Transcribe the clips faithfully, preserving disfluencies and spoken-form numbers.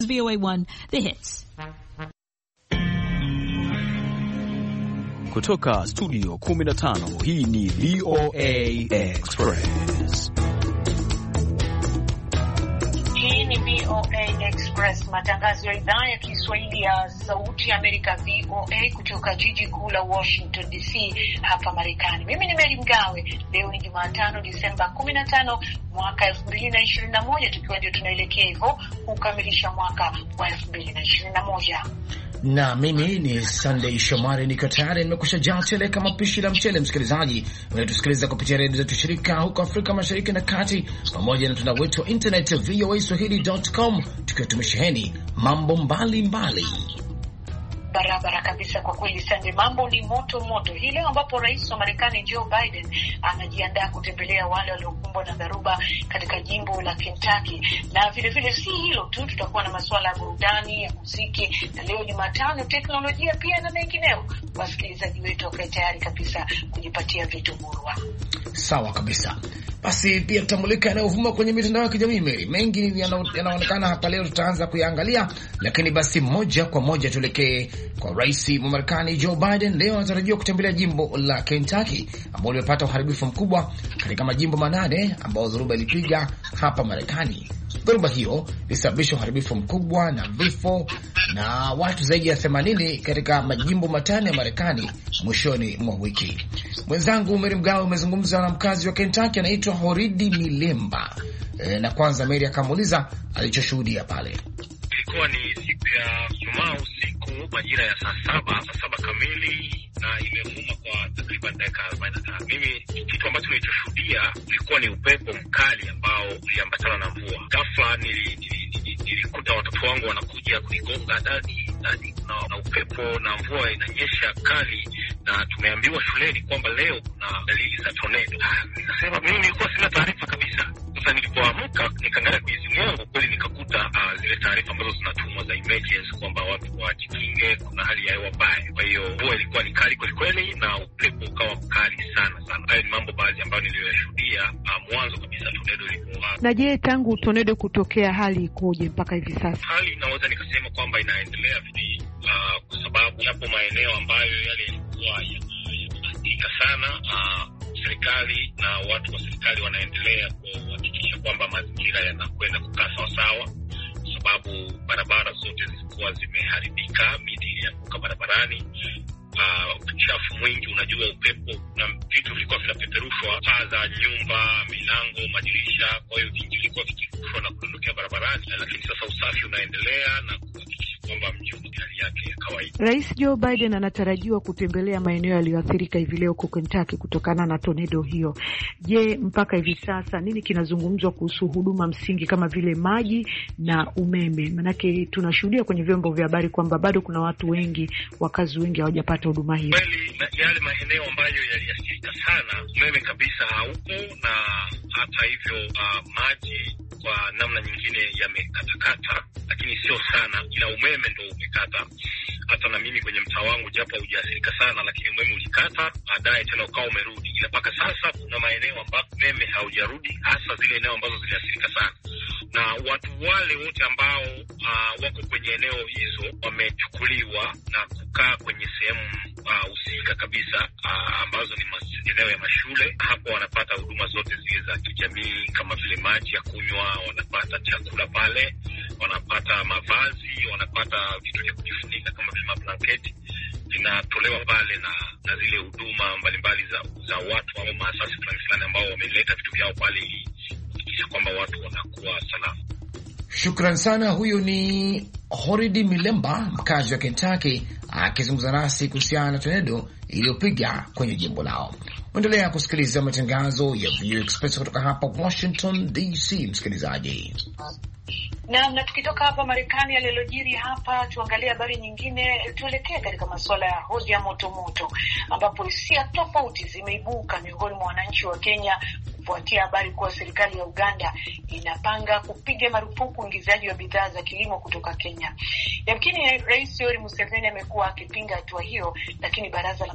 V O A one, The Hits. Kutoka studio kumi na tano, hii ni V O A Express. Hii ni V O A Express, matangazo ya idhaa ya Kiswahili ya Sauti ya Amerika V O A kutoka jiji kuu la Washington D C hapa Marekani. Mimi ni Mary Mgawe. Leo ni Jumatano Disemba kumi na tano mwaka elfu mbili na ishirini na moja, tukiwa ndio tunaelekea hivyo kukamilisha mwaka wa elfu mbili na ishirini na moja. Na mimi ni Sunday Shomari, niko tayari nimekusha jaa tele kama pishi la mchele. Msikilizaji, unatusikiliza kupitia redio zetu shirika huko Afrika Mashariki na Kati, pamoja na mtandao wetu wa internet v o a swahili dot com, tukiwa tumesheheni mambo mbali mbali. Barabara kabisa kwa kweli Sunday, mambo ni moto moto. Hii leo ambapo rais wa Marekani Joe Biden anajiandaa kutembelea wale waliokumbwa na dharuba katika jimbo la Kentucky. Na vile vile si hilo tu, tutakuwa na masuala ya burudani, ya muziki, na leo Jumatano teknolojia pia na mengineo. Wasikilizaji wetu wakae tayari kabisa kujipatia vitu murwa. Sawa kabisa. Basi pia tutamulika yanayovuma kwenye mitandao ya kijamii. Mengi yanaonekana hapa leo, tutaanza kuyaangalia, lakini basi moja kwa moja tuelekee kwa rais wa Marekani Joe Biden. Leo anatarajiwa kutembelea jimbo la Kentucky ambalo limepata uharibifu mkubwa katika majimbo manane ambao dhoruba ilipiga hapa Marekani. Dhoruba hiyo ilisababisha uharibifu mkubwa na vifo na watu zaidi ya themanini katika majimbo matano ya Marekani mwishoni mwa wiki. Mwenzangu Mary Mgawe umezungumza na mkazi wa Kentucky anaitwa Horidi Milemba. E, na kwanza Mary akamuuliza alichoshuhudia pale. Ilikuwa ni siku ya Jumaa usiku majira ya saa saba, saa saba kamili, na imevuma kwa takriban dakika arobaini na tano. Mimi kitu ambacho nilichoshuhudia ilikuwa ni upepo mkali ambao uliambatana na mvua. Ghafla nilikuta watoto wangu wanakuja kunigonga ndani ndani na, na upepo na mvua inanyesha kali, na tumeambiwa shuleni kwamba leo kuna dalili za tornado. Nikasema mimi nilikuwa sina taarifa kabisa. Sasa nilipoamka nikaangalia kwenye simu yangu, kweli nikakuta uh, zile taarifa ambazo zinatumwa za emergency kwamba watu wajikinge, kuna hali ya hewa mbaya. Kwa hiyo mvua ilikuwa ni kali kweli kweli na upepo ukawa mkali sana sana. Hayo ni mambo baadhi ambayo niliyoshuhudia uh, mwanzo kabisa tornado ilipoanza. Na je, tangu tornado kutokea hali ikoje mpaka hivi sasa? Hali inaweza nikasema kwamba inaendelea vizuri uh, kwa sababu yapo maeneo ambayo yale yalikuwa yanasikika sana. uh, serikali na watu wa serikali wanaendelea kuhakikisha kwamba mazingira yanakwenda kukaa sawa sawa, kwa sababu barabara zote zilikuwa zimeharibika, miti ilianguka barabarani, uh, uchafu mwingi, unajua upepo na vitu vilikuwa vinapeperushwa, taa za nyumba, milango, madirisha, kwa hiyo vingi vilikuwa vikirushwa na kudondokea barabarani. Lakini sasa usafi unaendelea na kuhakikisha kwamba mji una hali yake ya kawaida. Rais Joe Biden anatarajiwa kutembelea maeneo yaliyoathirika hivi leo kwa Kentucky kutokana na tornado hiyo. Je, mpaka hivi sasa nini kinazungumzwa kuhusu huduma msingi kama vile maji na umeme? Manake tunashuhudia kwenye vyombo vya habari kwamba bado kuna watu wengi, wakazi wengi hawajapata huduma hiyo. Kweli yale maeneo ambayo yaliathirika sana, umeme kabisa haupo, na hata hivyo uh, maji kwa namna nyingine yamekatakata, lakini sio sana, ila umeme ndio umekata. Hata na mimi kwenye mtaa wangu japo hujaathirika sana, lakini umeme ulikata, baadaye tena ukao umerudi. Ila mpaka sasa kuna maeneo ambapo umeme haujarudi, hasa zile eneo ambazo ziliathirika sana. Na watu wale wote ambao uh, wako kwenye eneo hizo wamechukuliwa na kukaa kwenye sehemu husika uh, kabisa uh, ambazo ni eneo ya mashule. Hapo wanapata huduma zote zile za kijamii kama vile maji ya kunywa, wanapata chakula pale, wanapata mavazi, wanapata vitu vya kujifunika kama vile blanketi vinatolewa pale, na na zile huduma mbalimbali za za watu au maasasi fulani fulani ambao wameleta vitu vyao pale ili kuhakikisha kwamba watu wanakuwa salama. Shukran sana. Huyu ni Horidi Milemba, mkazi wa Kentucky, akizungumza nasi kuhusiana na tornado iliyopiga kwenye jimbo lao. Endelea kusikiliza matangazo ya V O A Express kutoka hapa Washington D C, msikilizaji. Na, na tukitoka hapa Marekani alilojiri hapa, tuangalie habari nyingine. Tuelekee katika masuala ya hoja moto moto, ambapo hisia tofauti zimeibuka miongoni mwa wananchi wa Kenya kufuatia habari kuwa serikali ya Uganda inapanga kupiga marufuku uingizaji wa bidhaa za kilimo kutoka Kenya. Yamkini Rais Yoweri Museveni amekuwa akipinga hatua hiyo, lakini baraza la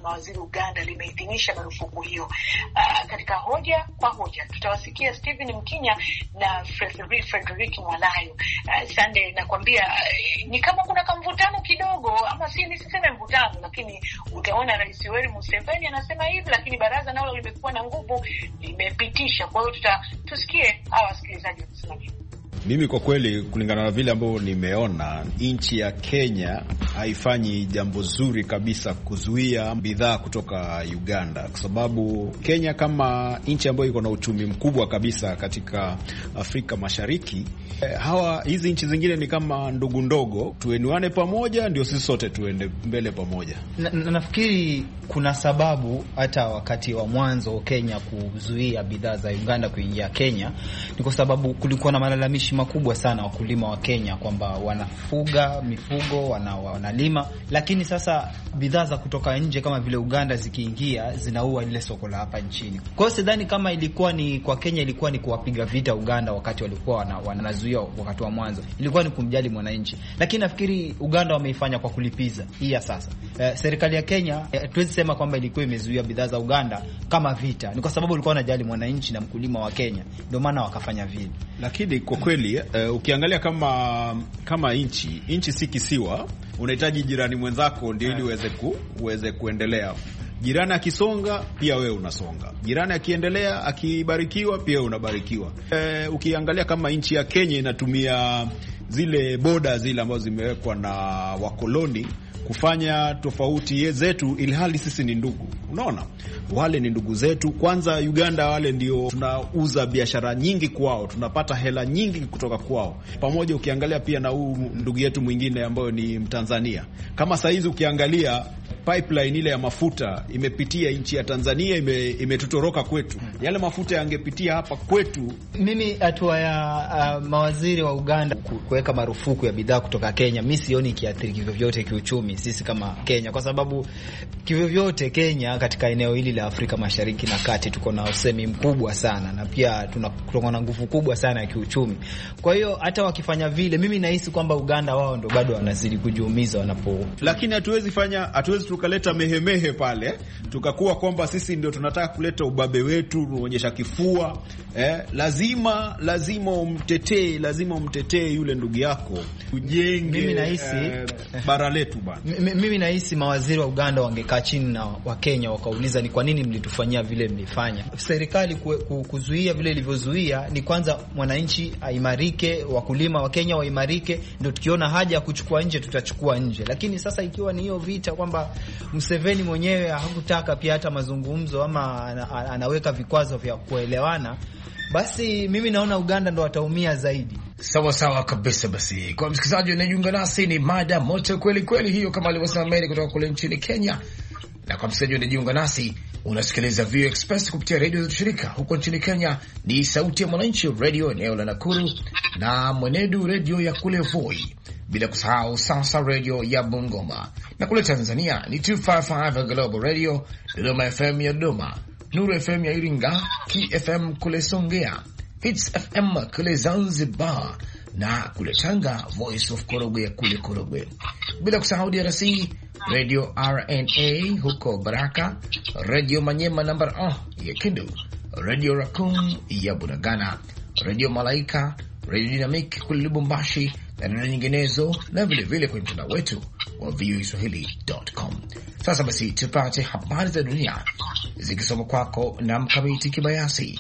mawaziri Uganda limeidhinisha marufuku hiyo. Uh, katika hoja kwa hoja tutawasikia Stephen Mkinya na Frederick Mwalayo. Uh, Sunday nakwambia uh, ni kama kuna kamvutano kidogo, ama si nisiseme mvutano, lakini utaona Rais Yoweri Museveni anasema hivi, lakini baraza nalo limekuwa na nguvu, limepitisha. Kwa hiyo tuta tusikie hawa wasikilizaji wanasema nini. Mimi kwa kweli, kulingana na vile ambavyo nimeona, nchi ya Kenya haifanyi jambo zuri kabisa kuzuia bidhaa kutoka Uganda, kwa sababu Kenya kama nchi ambayo iko na uchumi mkubwa kabisa katika Afrika Mashariki, eh, hawa hizi nchi zingine ni kama ndugu ndogo, tuenuane pamoja ndio sisi sote tuende mbele pamoja. Na, na, nafikiri kuna sababu hata wakati wa mwanzo Kenya kuzuia bidhaa za Uganda kuingia Kenya, ni kwa sababu kulikuwa na malalamishi makubwa sana wakulima wa Kenya kwamba wanafuga mifugo, wana, wanalima, lakini sasa bidhaa za kutoka nje kama vile Uganda zikiingia zinaua ile soko la hapa nchini. Kwa hiyo sidhani kama ilikuwa ni kwa Kenya ilikuwa ni kuwapiga vita Uganda wakati walikuwa wana, wanazuia wakati wa mwanzo. Ilikuwa ni kumjali mwananchi. Lakini nafikiri Uganda wameifanya kwa kulipiza. Hii ya sasa. Eh, serikali ya Kenya eh, tuwezi sema kwamba ilikuwa imezuia bidhaa za Uganda kama vita. Ni kwa sababu walikuwa wanajali mwananchi na mkulima wa Kenya. Ndio maana wakafanya vile. Lakini kwa kweli uh, ukiangalia kama kama nchi, nchi si kisiwa, unahitaji jirani mwenzako ndio ili uweze ku, uweze kuendelea. Jirani akisonga pia wewe unasonga. Jirani akiendelea, akibarikiwa pia unabarikiwa. Uh, ukiangalia kama nchi ya Kenya inatumia zile boda zile ambazo zimewekwa na wakoloni kufanya tofauti zetu, ilhali sisi ni ndugu. Unaona? Wale ni ndugu zetu. Kwanza Uganda wale ndio tunauza biashara nyingi kwao, tunapata hela nyingi kutoka kwao. Pamoja ukiangalia pia na huu ndugu yetu mwingine ambayo ni Mtanzania. Kama saa hizi ukiangalia pipeline ile ya mafuta imepitia nchi ya Tanzania, ime, imetutoroka kwetu. Yale mafuta yangepitia hapa kwetu. Mimi hatua ya uh, mawaziri wa Uganda kuweka marufuku ya bidhaa kutoka Kenya, mimi sioni kiathiri vyovyote kiuchumi sisi kama Kenya, kwa sababu kivyovyote Kenya katika eneo hili la Afrika Mashariki na Kati tuko na usemi mkubwa sana, na pia tuna na nguvu kubwa sana ya kiuchumi. Kwa hiyo hata wakifanya vile, mimi nahisi kwamba Uganda wao ndio bado wanazidi kujiumiza wanapo. Lakini hatuwezi fanya hatuwezi tukaleta mehemehe pale tukakuwa kwamba sisi ndio tunataka kuleta ubabe wetu, tuonyesha kifua. Eh, lazima lazima umtetee, lazima umtetee yule ndugu yako, ujenge. Mimi nahisi eh, bara letu bana. Mimi nahisi mawaziri wa Uganda wangekaa chini na wa Kenya wakauliza ni kwa nini mlitufanyia vile mlifanya. Serikali kuzuia vile ilivyozuia ni kwanza mwananchi aimarike, wakulima wa Kenya waimarike, ndio tukiona haja ya kuchukua nje tutachukua nje. Lakini sasa ikiwa ni hiyo vita kwamba Museveni mwenyewe hakutaka pia hata mazungumzo ama anaweka vikwazo vya kuelewana, basi mimi naona Uganda ndo wataumia zaidi. Sawa sawa kabisa. Basi kwa msikilizaji unajiunga nasi, ni mada moto kweli kweli hiyo, kama alivyosema Mary kutoka kule nchini Kenya. Na kwa msikilizaji unajiunga nasi, unasikiliza V O A Express kupitia radio za shirika. Huko nchini Kenya ni Sauti ya Mwananchi Radio eneo la Nakuru na Mwenedu Radio ya kule Voi, bila kusahau Sasa Radio ya Bungoma. Na kule Tanzania ni two fifty-five Global Radio, Dodoma F M ya Dodoma, Nuru F M ya Iringa, K F M kule Songea, Hits F M kule Zanzibar, na kule Tanga Voice of Korogwe ya kule Korogwe. Bila kusahau D R C Radio R N A huko Baraka, Radio Manyema number one ya Kindu, Radio Raccoon ya Bunagana, Radio Malaika, Radio Dynamic kule Lubumbashi na neno nyinginezo, na vile vile kwenye mtandao wetu wa v o a swahili dot com. Sasa basi tupate habari za dunia zikisoma kwako na Mkamiti Kibayasi.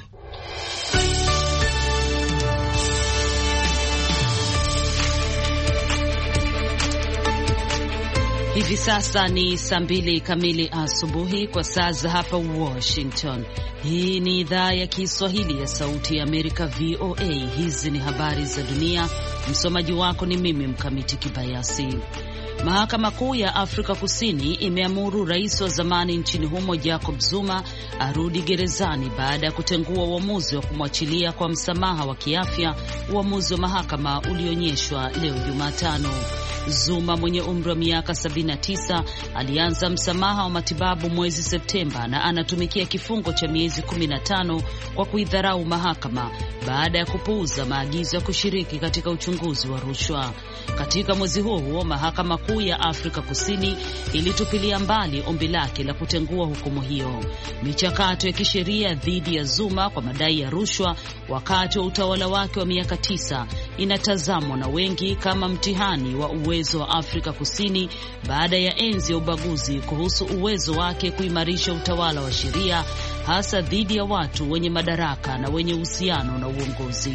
Hivi sasa ni saa mbili kamili asubuhi kwa saa za hapa Washington. Hii ni idhaa ya Kiswahili ya Sauti ya Amerika, V O A. Hizi ni habari za dunia. Msomaji wako ni mimi Mkamiti Kibayasi. Mahakama Kuu ya Afrika Kusini imeamuru rais wa zamani nchini humo Jacob Zuma arudi gerezani baada ya kutengua uamuzi wa kumwachilia kwa msamaha wa kiafya, uamuzi wa mahakama ulionyeshwa leo Jumatano. Zuma mwenye umri wa miaka sabini na tisa alianza msamaha wa matibabu mwezi Septemba na anatumikia kifungo cha miezi kumi na tano kwa kuidharau mahakama baada ya kupuuza maagizo ya kushiriki katika uchunguzi wa rushwa. Katika mwezi huo huo, mahakama Kuu ya Afrika Kusini ilitupilia mbali ombi lake la kutengua hukumu hiyo. Michakato ya kisheria dhidi ya Zuma kwa madai ya rushwa wakati wa utawala wake wa miaka tisa inatazamwa na wengi kama mtihani wa uwezo wa Afrika Kusini baada ya enzi ya ubaguzi kuhusu uwezo wake kuimarisha utawala wa sheria, hasa dhidi ya watu wenye madaraka na wenye uhusiano na uongozi.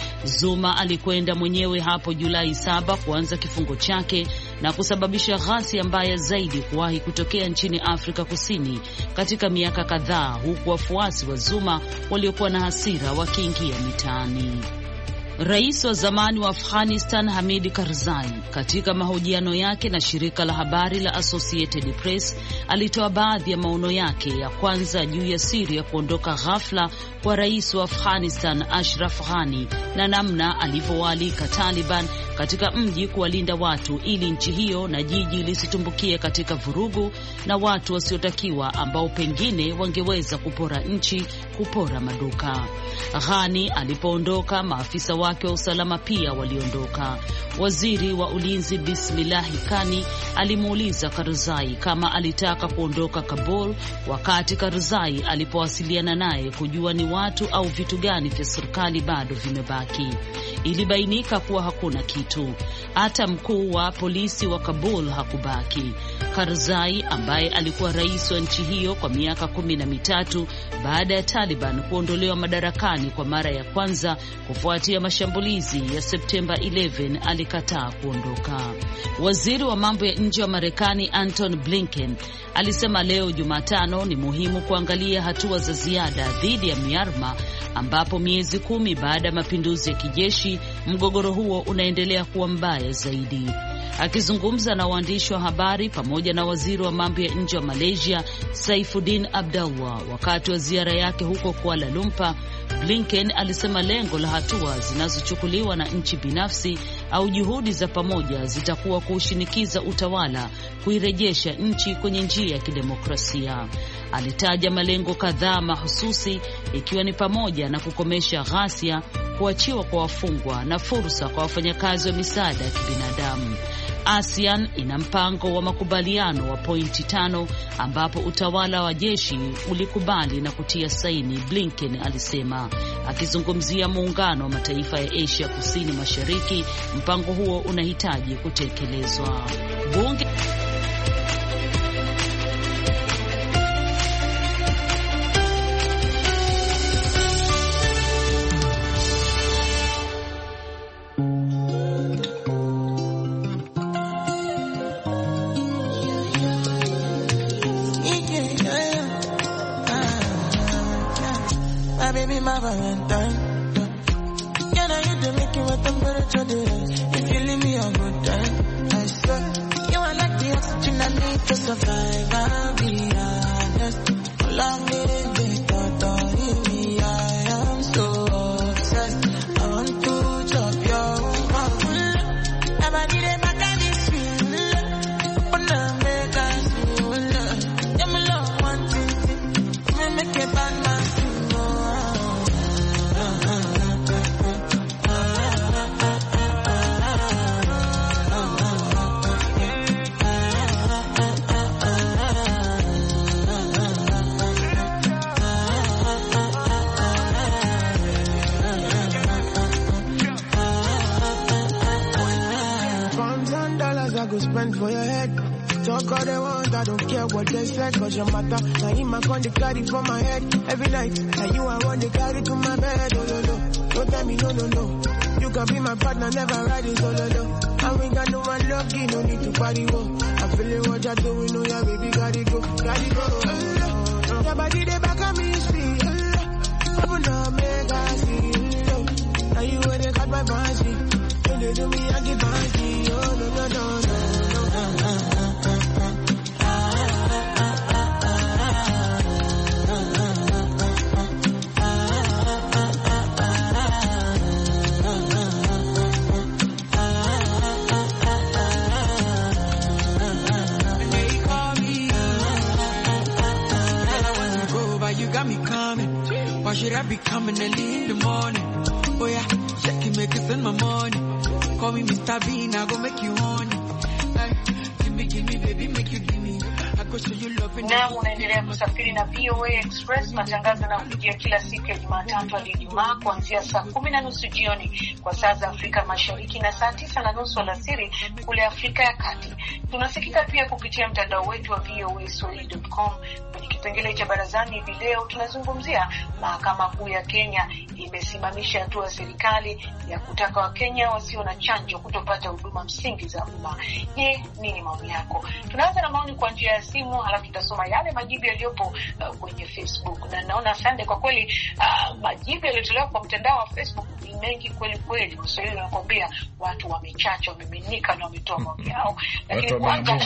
Zuma alikwenda mwenyewe hapo Julai saba kuanza kifungo chake na kusababisha ghasia mbaya zaidi kuwahi kutokea nchini Afrika Kusini katika miaka kadhaa, huku wafuasi wa Zuma waliokuwa na hasira wakiingia mitaani. Rais wa zamani wa Afghanistan Hamid Karzai katika mahojiano yake na shirika la habari la Associated Press alitoa baadhi ya maono yake ya kwanza juu ya siri ya kuondoka ghafla kwa rais wa Afghanistan Ashraf Ghani na namna alivyowaalika Taliban katika mji kuwalinda watu ili nchi hiyo na jiji lisitumbukie katika vurugu na watu wasiotakiwa ambao pengine wangeweza kupora nchi, kupora maduka. Ghani alipoondoka, maafisa wake wa usalama pia waliondoka. Waziri wa ulinzi Bismillahi Kani alimuuliza Karzai kama alitaka kuondoka Kabul, wakati Karzai alipowasiliana naye kujua ni watu au vitu gani vya serikali bado vimebaki. Ilibainika kuwa hakuna kitu. Hata mkuu wa polisi wa Kabul hakubaki. Karzai ambaye alikuwa rais wa nchi hiyo kwa miaka kumi na mitatu baada ya Taliban kuondolewa madarakani kwa mara ya kwanza kufuatia mashambulizi ya Septemba eleventh, alikataa kuondoka. Waziri wa mambo ya nje wa Marekani Anton Blinken alisema leo Jumatano ni muhimu kuangalia hatua za ziada dhidi ya Myanmar, ambapo miezi kumi baada ya mapinduzi ya kijeshi mgogoro huo unaendelea kuwa mbaya zaidi. Akizungumza na waandishi wa habari pamoja na waziri wa mambo ya nje wa Malaysia Saifuddin Abdullah wakati wa ziara yake huko Kuala Lumpur, Blinken alisema lengo la hatua zinazochukuliwa na nchi binafsi au juhudi za pamoja zitakuwa kushinikiza utawala kuirejesha nchi kwenye njia ya kidemokrasia. Alitaja malengo kadhaa mahususi, ikiwa ni pamoja na kukomesha ghasia, kuachiwa kwa wafungwa na fursa kwa wafanyakazi wa misaada ya kibinadamu. ASEAN ina mpango wa makubaliano wa pointi tano ambapo utawala wa jeshi ulikubali na kutia saini, Blinken alisema. Akizungumzia muungano wa mataifa ya Asia Kusini Mashariki, mpango huo unahitaji kutekelezwa. Bunge my Valentine. Can I hit the make you a temperature day? If you leave me a good time, I swear. You are like the oxygen I need to survive. I'll be honest. Long day, thought me, I am so obsessed. I want to chop your mouth. Never did it back at this feel. But now make us feel. Yeah, me love one thing. Me make it bad man. Spend for your head. Talk all they want, I don't care what they say, cause your matter. Now in my con, they carry for my head every night. And you I want, they carry to my bed. Oh, no, no. Don't tell me no, no, no. You can be my partner, never ride it solo, no. And we got no one lucky, no need to party, whoa. I feel it, what you're doing, know ya, baby, gotta go, gotta go. Oh, your body, they back on me, speed. Open up, make I see. Now you where they got my fancy. When they do me, I get fancy. Oh, no, no, no, no. Why should I be coming early in the morning? Oh yeah, check it, make it send my money. Call me Mister Bean, I go make you honey. Like, Na unaendelea kusafiri na V O A Express, matangazo yanakujia kila siku ya Jumatatu hadi Ijumaa kuanzia saa kumi na nusu jioni kwa saa za Afrika Mashariki na saa tisa na nusu alasiri kule Afrika ya Kati. Tunasikika pia kupitia mtandao wetu wa v o a swahili dot com. Kwenye kipengele cha barazani hivi leo tunazungumzia mahakama kuu ya Kenya imesimamisha hatua ya serikali ya kutaka Wakenya wasio na chanjo kutopata huduma msingi za umma. Je, nini maoni yako? Tunaanza na maoni kwa njia ya simu, halafu tutasoma yale majibu yaliyopo uh, kwenye Facebook. Na naona asante kwa kweli, uh, majibu yaliyotolewa kwa mtandao wa Facebook ni mengi kweli kweli. Mswahili anakuambia watu wamechacha, wameminika na wametoa maoni yao. Lakini kwanza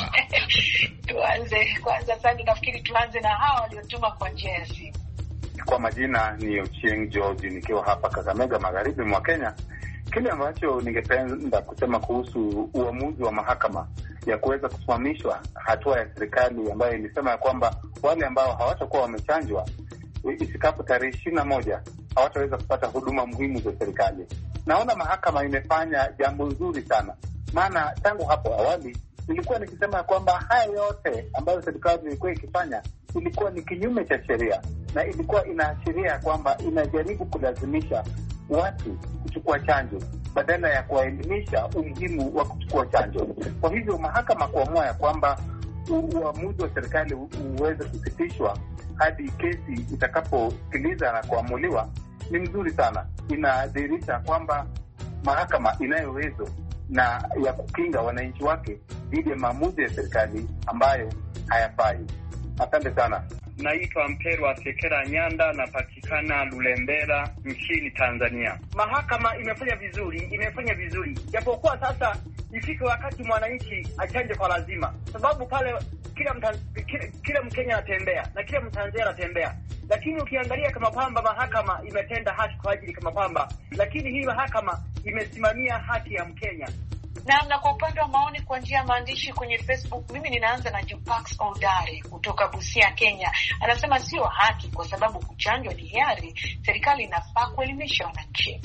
tuanze kwanza sasa nafikiri tuanze na hawa waliotuma kwa njia ya simu. Kwa majina ni Ochieng George, nikiwa hapa Kakamega, magharibi mwa Kenya. Kile ambacho ningependa kusema kuhusu uamuzi wa mahakama ya kuweza kusimamishwa hatua ya serikali ambayo ilisema ya kwamba wale ambao hawatakuwa wamechanjwa ifikapo tarehe ishirini na moja hawataweza kupata huduma muhimu za serikali. Naona mahakama imefanya jambo nzuri sana, maana tangu hapo awali ilikuwa nikisema ya kwamba haya yote ambayo serikali ilikuwa ikifanya ilikuwa ni kinyume cha sheria, na ilikuwa inaashiria kwamba inajaribu kulazimisha watu kuchukua chanjo badala ya kuwaelimisha umuhimu wa kuchukua chanjo. Kwa hivyo mahakama kuamua ya kwamba uamuzi wa serikali uweze kusitishwa hadi kesi itakaposikiliza na kuamuliwa ni mzuri sana. Inadhihirisha kwamba mahakama inayo uwezo na ya kukinga wananchi wake dhidi ya maamuzi ya serikali ambayo hayafai. Asante sana. Naitwa Mperwa Sekera Nyanda, napatikana Lulembela nchini Tanzania. Mahakama imefanya vizuri, imefanya vizuri. Japokuwa sasa ifike wakati mwananchi achanje kwa lazima. Sababu pale kila mta, kila, kila Mkenya anatembea na kila Mtanzania anatembea. Lakini ukiangalia kama kwamba mahakama imetenda haki kwa ajili kama kwamba, lakini hii mahakama imesimamia haki ya Mkenya. Na na kwa upande wa maoni kwa njia ya maandishi kwenye Facebook, mimi ninaanza na Jupax Odare kutoka Busia, Kenya. Anasema sio haki kwa sababu kuchanjwa ni hiari, serikali inafaa kuelimisha wananchi.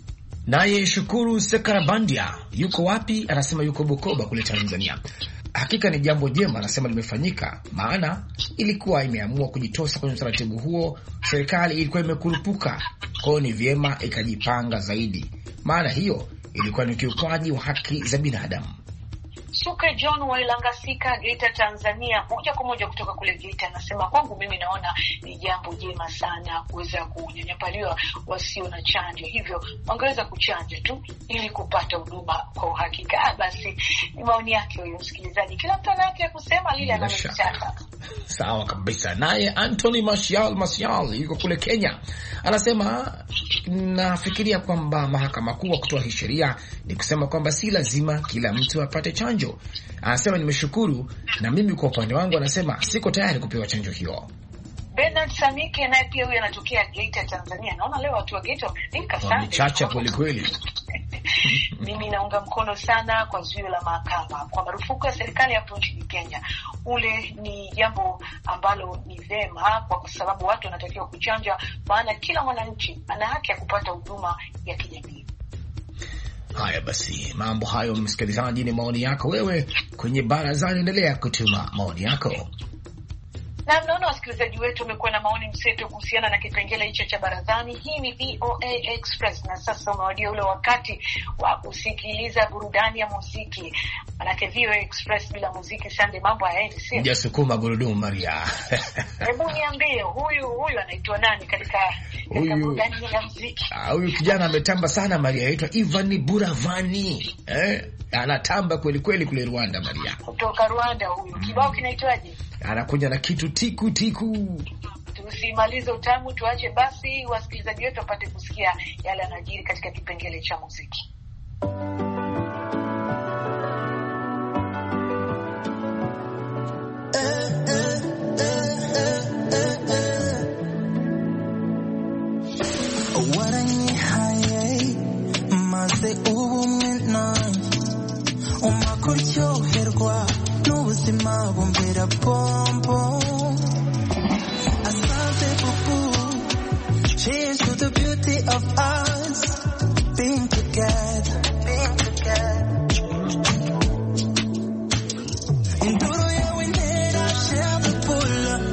Naye Shukuru Sekarabandia yuko wapi? Anasema yuko Bukoba kule Tanzania. Hakika ni jambo jema, anasema limefanyika, maana ilikuwa imeamua kujitosa kwenye utaratibu huo, serikali ilikuwa imekurupuka. Kwa hiyo ni vyema ikajipanga zaidi, maana hiyo ilikuwa ni ukiukwaji wa haki za binadamu. Suke John Wailangasika, Geita, Tanzania, moja kwa moja kutoka kule Geita, anasema kwangu mimi naona ni jambo jema sana kuweza kunyanyapaliwa wasio na chanjo. Hivyo wangeweza kuchanja tu ili kupata huduma kwa uhakika. Basi ni maoni yake huyo msikilizaji. Kila mtu ana haki ya kusema lile analotaka. Sawa kabisa. Naye Anthony Marshall Marshall yuko kule Kenya. Anasema nafikiria kwamba mahakama kuu kutoa hii sheria ni kusema kwamba si lazima kila mtu apate chanjo. Anasema nimeshukuru, na mimi kwa upande wangu anasema siko tayari kupewa chanjo hiyo. Bernard Samike naye pia huyu anatokea Geita, Tanzania. Naona leo watu wa Geita wameandika sana. Ni chacha kweli kweli. Mimi naunga mkono sana kwa zuio la mahakama kwa marufuku ya serikali hapo nchini Kenya. Ule ni jambo ambalo ni vema kwa sababu watu wanatakiwa kuchanja, maana kila mwananchi ana haki ya kupata huduma ya kijamii. Haya basi, mambo hayo msikilizaji, ni maoni yako wewe kwenye barazani. Endelea kutuma maoni yako. Na mnaona wasikilizaji wetu wamekuwa na maoni mseto kuhusiana na kipengele hicho cha barazani. Hii ni V O A Express, na sasa umewadia ule wakati wa kusikiliza burudani ya muziki. Manake V O A Express bila muziki Sunday mambo hayaendi, sio? Jasukuma gurudumu Maria. Hebu niambie huyu huyu anaitwa nani katika katika burudani ya muziki? Ah, huyu kijana ametamba sana Maria, anaitwa Ivan Buravani. Eh, anatamba kweli kweli kule Rwanda Maria. Kutoka Rwanda huyu. Kibao kinaitwaje? Anakuja na kitu tiku tiku. Tusimalize utamu, tuache basi wasikilizaji wetu wapate kusikia yale yanajiri katika kipengele cha muziki. Umakuryoherwa n'ubuzima bumbera bombo. Asante bubu, cheers to the beauty of us being together, being together. Induru yawe ntera share the pull,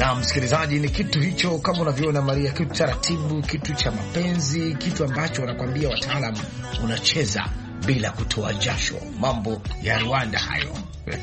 Na msikilizaji, ni kitu hicho kama unavyoona Maria, kitu taratibu, kitu cha mapenzi, kitu ambacho wanakuambia wataalamu unacheza bila kutoa jasho. Mambo ya Rwanda hayo.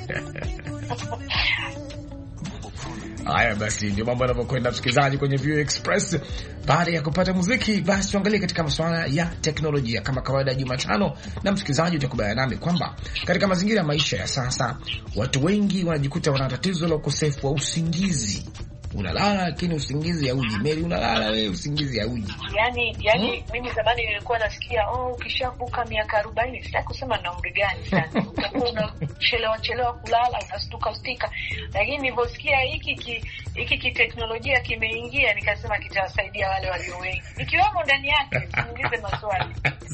Haya basi, ndio mambo yanavyokwenda msikilizaji kwenye V O A Express. Baada ya kupata muziki, basi tuangalie katika masuala ya teknolojia kama kawaida Jumatano. Na msikilizaji, utakubaliana nami kwamba katika mazingira ya maisha ya sasa, watu wengi wanajikuta wana tatizo la ukosefu wa usingizi. Unalala lakini usingizi hauji. Mary, unalala wewe, usingizi hauji. Yaani yaani hmm? Mimi zamani nilikuwa nasikia oh, ukishavuka miaka arobaini, sitaki kusema na umri gani sana, utakuwa unachelewa chelewa kulala, unastuka ustika. Lakini niliposikia hiki ki, hiki kiteknolojia kimeingia, nikasema kitawasaidia wale walio wengi, ikiwemo ndani yake. Niulize maswali.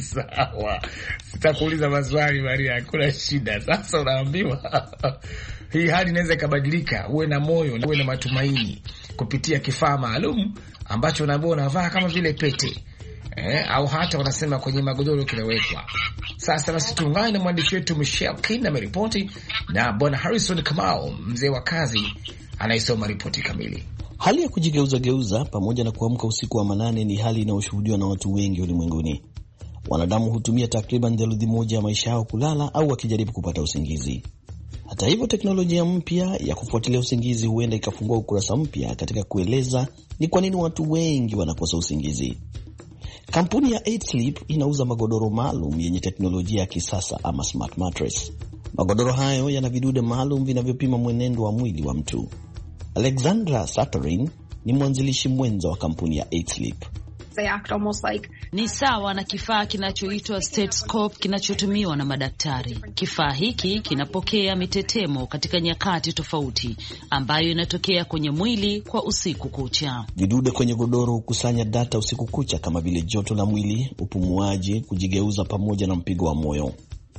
Sawa, sitakuuliza maswali Maria, hakuna shida. Sasa unaambiwa hii hali inaweza ikabadilika, uwe na moyo na uwe na matumaini kupitia kifaa maalum ambacho unaambiwa unavaa kama vile pete eh, au hata wanasema kwenye magodoro kinawekwa. Sasa basi tuungane na mwandishi wetu Michelle Kina ameripoti, na bwana Harrison Kamau, mzee wa kazi, anaisoma ripoti kamili. Hali ya kujigeuza geuza pamoja na kuamka usiku wa manane ni hali inayoshuhudiwa na watu wengi ulimwenguni. Wanadamu hutumia takriban theluthi moja ya maisha yao kulala au wakijaribu kupata usingizi. Hata hivyo, teknolojia mpya ya kufuatilia usingizi huenda ikafungua ukurasa mpya katika kueleza ni kwa nini watu wengi wanakosa usingizi. Kampuni ya eight sleep inauza magodoro maalum yenye teknolojia ya kisasa ama smart mattress. Magodoro hayo yana vidude maalum vinavyopima mwenendo wa mwili wa mtu. Alexandra Satorin ni mwanzilishi mwenza wa kampuni ya eight sleep. They act almost like... ni sawa na kifaa kinachoitwa stethoscope kinachotumiwa na madaktari. Kifaa hiki kinapokea mitetemo katika nyakati tofauti ambayo inatokea kwenye mwili kwa usiku kucha. Vidude kwenye godoro hukusanya data usiku kucha kama vile joto la mwili, upumuaji, kujigeuza pamoja na mpigo wa moyo.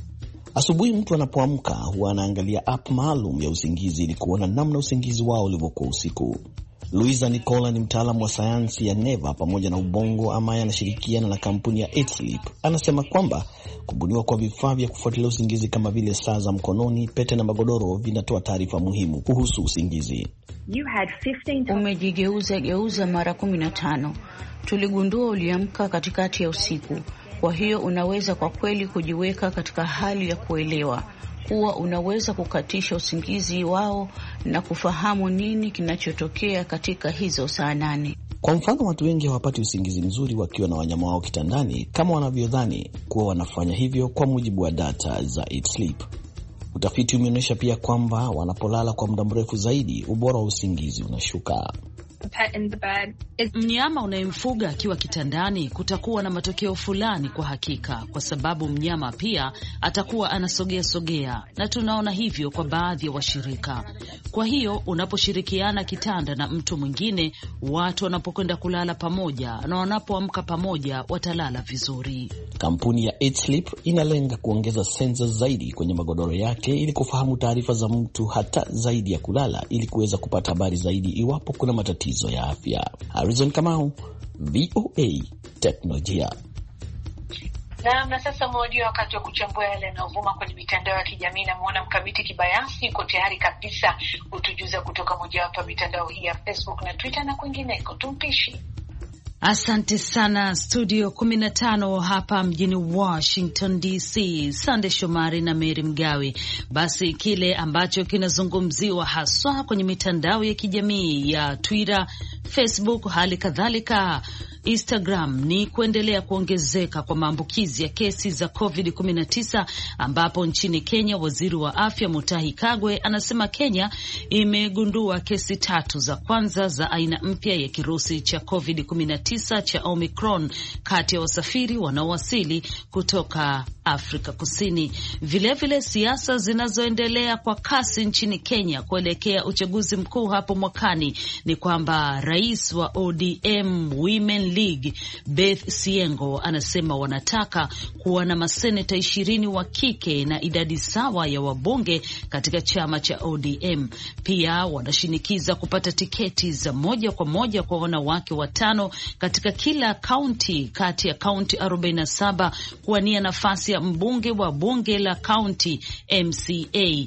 Asubuhi mtu anapoamka huwa anaangalia app maalum ya usingizi ili kuona namna usingizi wao ulivyokuwa usiku. Luisa Nicola ni mtaalamu wa sayansi ya neva pamoja na ubongo ambaye anashirikiana na kampuni ya eight sleep. Anasema kwamba kubuniwa kwa vifaa vya kufuatilia usingizi kama vile saa za mkononi, pete na magodoro vinatoa taarifa muhimu kuhusu usingizi. You had fifteen... umejigeuza geuza mara kumi na tano. Tuligundua uliamka katikati ya usiku. Kwa hiyo unaweza kwa kweli kujiweka katika hali ya kuelewa kuwa unaweza kukatisha usingizi wao na kufahamu nini kinachotokea katika hizo saa nane. Kwa mfano, watu wengi hawapati usingizi mzuri wakiwa na wanyama wao kitandani kama wanavyodhani kuwa wanafanya hivyo, kwa mujibu wa data za eight sleep. Utafiti umeonyesha pia kwamba wanapolala kwa muda mrefu zaidi, ubora wa usingizi unashuka. Mnyama unayemfuga akiwa kitandani kutakuwa na matokeo fulani kwa hakika, kwa sababu mnyama pia atakuwa anasogea sogea, na tunaona hivyo kwa baadhi ya washirika. Kwa hiyo unaposhirikiana kitanda na mtu mwingine, watu wanapokwenda kulala pamoja na wanapoamka pamoja watalala vizuri. Kampuni ya eight sleep inalenga kuongeza sensa zaidi kwenye magodoro yake ili kufahamu taarifa za mtu hata zaidi ya kulala, ili kuweza kupata habari zaidi iwapo kuna matatizo ya afya. Harrison Kamau, V O A Teknolojia. Na, na sasa mmoja wakati wa kuchambua yale yanayovuma kwenye mitandao ya kijamii, na muona Mkamiti Kibayasi uko tayari kabisa kutujuza kutoka mojawapo ya mitandao hii ya Facebook na Twitter na kwingineko. Tumpishi. Asante sana studio kumi na tano hapa mjini Washington D C, Sande Shomari na Mary Mgawe. Basi kile ambacho kinazungumziwa haswa kwenye mitandao ya kijamii ya Twitter, Facebook, hali kadhalika Instagram ni kuendelea kuongezeka kwa maambukizi ya kesi za covid kumi na tisa, ambapo nchini Kenya waziri wa afya Mutahi Kagwe anasema Kenya imegundua kesi tatu za kwanza za aina mpya ya kirusi cha covid kumi na tisa cha Omicron kati ya wasafiri wanaowasili kutoka Afrika Kusini. Vilevile siasa zinazoendelea kwa kasi nchini Kenya kuelekea uchaguzi mkuu hapo mwakani ni kwamba rais wa O D M Women League Beth Siengo anasema wanataka kuwa na maseneta ishirini wa kike na idadi sawa ya wabunge katika chama cha O D M. Pia wanashinikiza kupata tiketi za moja kwa moja kwa wanawake watano katika kila kaunti kati ya kaunti arobaini na saba kuwania nafasi ya mbunge wa bunge la kaunti M C A.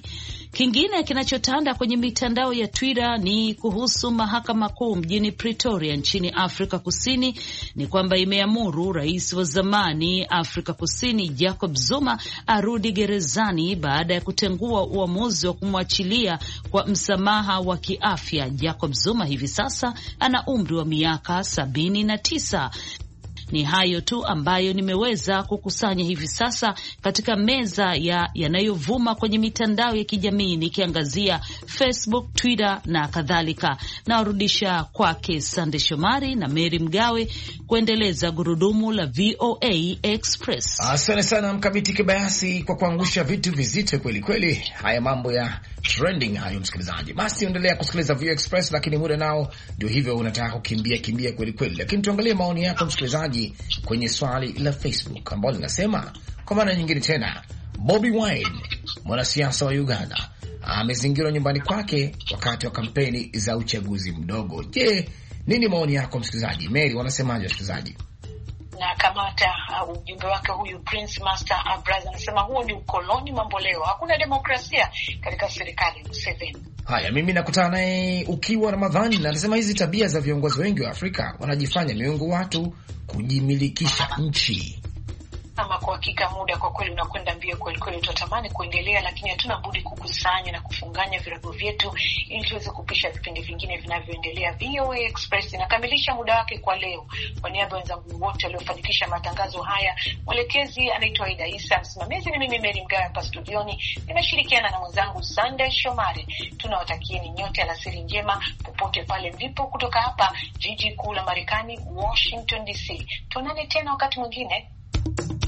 Kingine kinachotanda kwenye mitandao ya Twitter ni kuhusu mahakama kuu mjini Pretoria nchini Afrika Kusini, ni kwamba imeamuru rais wa zamani Afrika Kusini Jacob Zuma arudi gerezani baada ya kutengua uamuzi wa kumwachilia kwa msamaha wa kiafya. Jacob Zuma hivi sasa ana umri wa miaka sabini na tisa. Ni hayo tu ambayo nimeweza kukusanya hivi sasa katika meza ya yanayovuma kwenye mitandao ya kijamii, nikiangazia Facebook, Twitter na kadhalika. Nawarudisha kwake Sande Shomari na Mary Mgawe kuendeleza gurudumu la V O A Express. Asante sana Mkamiti Kibayasi kwa kuangusha vitu vizito kweli kweli. Haya mambo ya trending hayo, msikilizaji. Basi endelea kusikiliza V O A Express, lakini muda nao ndio hivyo, unataka kukimbia kimbia kweli kweli. Lakini tuangalie maoni yako msikilizaji kwenye swali la Facebook ambalo linasema, kwa maana nyingine tena, Bobby Wine, mwanasiasa wa Uganda, amezingirwa nyumbani kwake wakati wa kampeni za uchaguzi mdogo. Je, nini maoni yako msikilizaji? Mary, wanasemaje msikilizaji? Na kamata uh, ujumbe wake huyu Prince Master Abraz anasema huo ni ukoloni mambo leo, hakuna demokrasia katika serikali Museveni. Haya, mimi nakutana naye ukiwa Ramadhani na anasema hizi tabia za viongozi wengi wa Afrika, wanajifanya miungu watu kujimilikisha nchi. Ama kwa hakika muda kwa kweli unakwenda mbio kweli kweli, tutatamani kuendelea, lakini hatuna budi kukusanya na kufunganya virago vyetu ili tuweze kupisha vipindi vingine vinavyoendelea. V O A Express inakamilisha muda wake kwa leo. Kwa niaba ya wenzangu wote waliofanikisha matangazo haya, mwelekezi anaitwa Aida Isa, msimamizi ni mimi Mary Mgawe hapa studioni, nimeshirikiana na mwenzangu Sunday Shomari. Tunawatakieni nyote alasiri njema popote pale mlipo, kutoka hapa jiji kuu la Marekani, Washington D C. Tuonane tena wakati mwingine.